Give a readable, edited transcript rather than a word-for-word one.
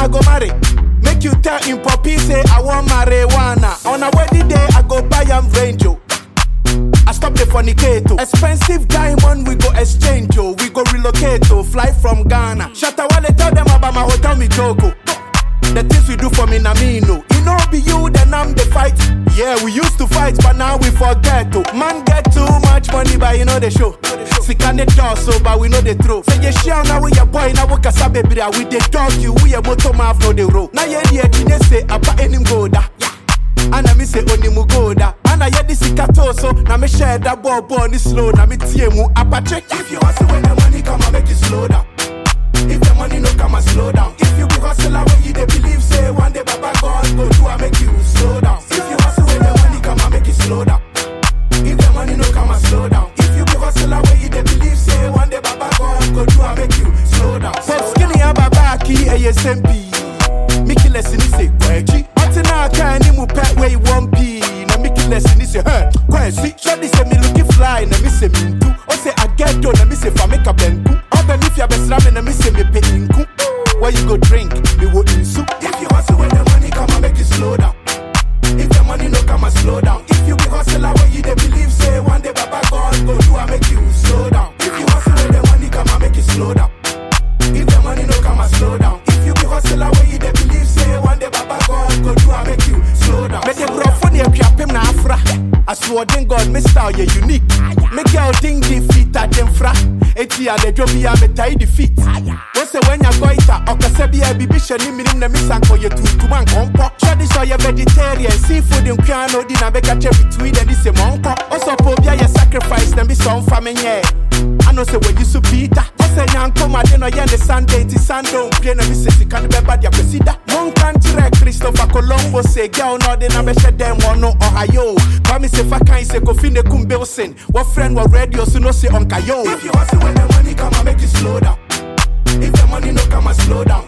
I go marry. Make you tell him Poppy say I want marijuana. On a wedding day, I go buy him Range. I stop the fornicator. Expensive diamond, we go exchange, yo. We go relocate, to fly from Ghana. Shatawale tell them about my hotel, me joke. The things we do for me, Namino. You know, be you, then I'm the fight. Yeah, we used to fight, but now we forget to. Man get too much money, but you know the show. Sick and the door, so but we know the truth. Say you share now with your boy, now we can sabe bria. We the dog you, we a motor mouth, know the road. Now yeah, you say, about any goda. And I say only mugoda. And I hear this so now me share that ball this slow. Now me TMU apache. If you hustle when the money come, I make you slow down. If the money no come, I slow down. If you be hustler when you they believe, say one day Baba God go do, I make you slow down. If you hustle when the money come, I make you slow down. If the money no come, I slow down. If you be hustler when you they believe, say one day Baba God go do, I make you slow down. Pop skinny ababaki ASMP. Mickey lesson is say kwechi. Now can you pet way 1p? Na Mickey lesson is say hey, kwechi. Shorty say me looking fly, na me say me too. O say I get done, na me say fa make a benku. Open if you best ramen, na me say me pay inku. Where you go drink, me wo insu. If you hustle when the money come, I make you slow down. If the money no come, I slow down. If you be hustler when you they believe, say one day Baba God go do, I make you slow down. If you hustle when the money come, I make you slow down. If the money no come, I slow down. If you be hustler when you they believe, say one day Baba God go do, I make you slow down. Make the bro funny and trap him na afra. I swear to God, me style you unique. Make your thing defeat at them fra. Eti a le jobi a me tie defeat. What's the when you go ita? Okasebi a bibi shani minim na misanko ye tu man kompo. Shadi so you vegetarian, seafood in piano di na beka che between and this a monko. Also pobia ye sacrifice them be some family. I know say when you so Peter. Say nyanko ma de no ye ne Sunday ti Sunday play na mi se si kan be bad ya presida. Mon country Christopher Colombo say girl no de na be she dem no Ohio. Come say fa kan say Kofi ne kumbe osin. What friend what radio so no say on kayo. If you hustle when the money come, I make you slow down. If the money no come, I slow down.